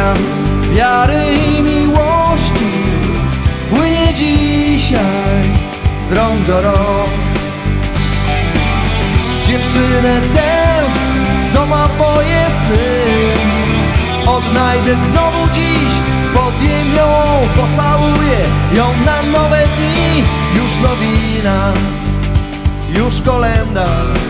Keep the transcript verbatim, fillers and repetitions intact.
wiary i miłości płynie dzisiaj z rąk do rąk. Dziewczynę tę, co ma moje sny, odnajdę znowu dziś, podjem ją, pocałuję ją na nowe dni. Już nowina, już kolenda,